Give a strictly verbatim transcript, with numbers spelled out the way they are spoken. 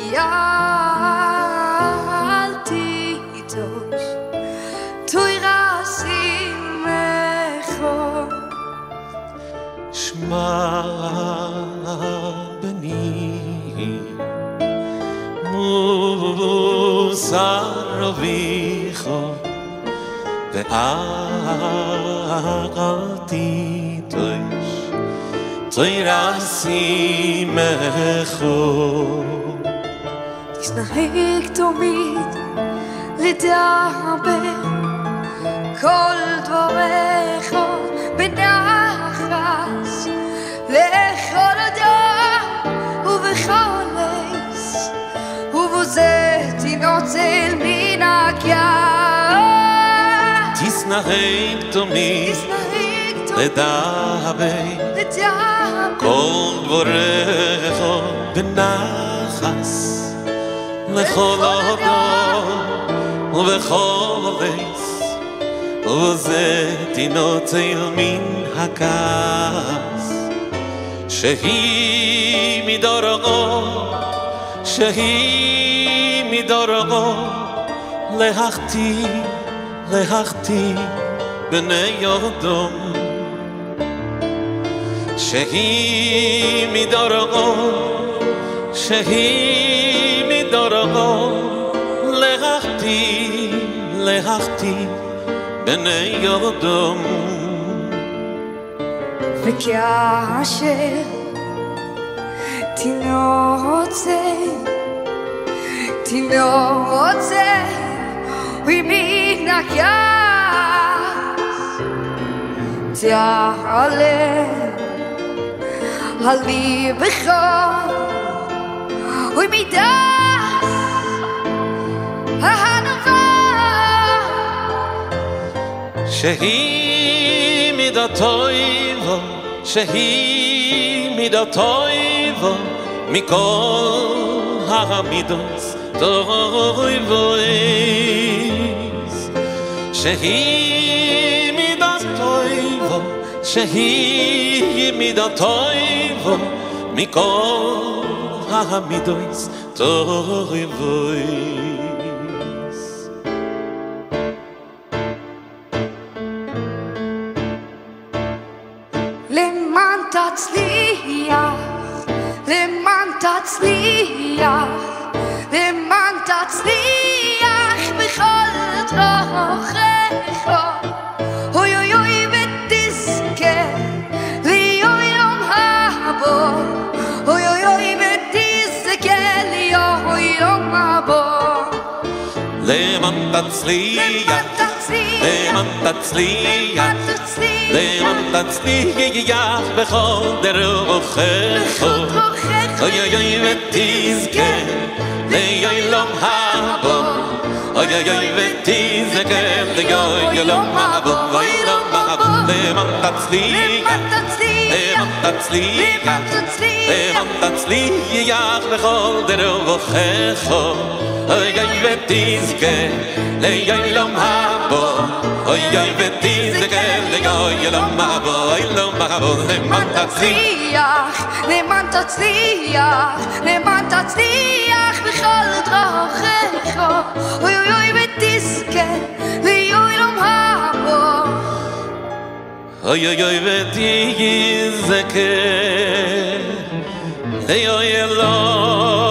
יאלתי איתוש תוי רסי מחו שמע בני מוסר אביכו ואהלתי תויש תוי רסי מחו תשנהג תמיד לדבר כל דבריך בנחס לכל אדם ובכל עץ ובזה תנוצל מן הכיער תשנהג תמיד לדבר כל דבריך בנחס לכל אדם ובכל עץ וזה תנוצל מן הכעס שהיא מדורו שהיא מדורו להחטיא להחטיא בני אדם שהיא מדורו שהיא מדורו להחטיא להחטיא בני אדם וכאשר תנוצל תנוצל ומן הכעס תעלה על ליבך ומדעת הענווה שהיא מידתו שהיא מידתו מכל המידות טויבויס שהיא מידתו שהיא מידתו מכל המידות טויבויס למען תצליח למען תצליח למען תצליח בכל דרכיך אוי אוי אוי ותזכה ליום הבא אוי אוי אוי ותזכה ליום הבא למען תצליח למען תצליח למען תצליח בכל דרכיך אוי אוי אוי ותזכה ליום הבא אוי אוי אוי ותזכה ליום הבא ליום הבא למען תצליח למען תצליח למען תצליח בכל דרכיך אוי אוי ותזכה ליום הבא אוי אוי ותזכה ליום הבא ליום הבא למען תצליח למען תצליח למען תצליח בכל דרכיך אוי אוי אוי ותזכה ליום הבא אוי אוי אוי ותזכה ליום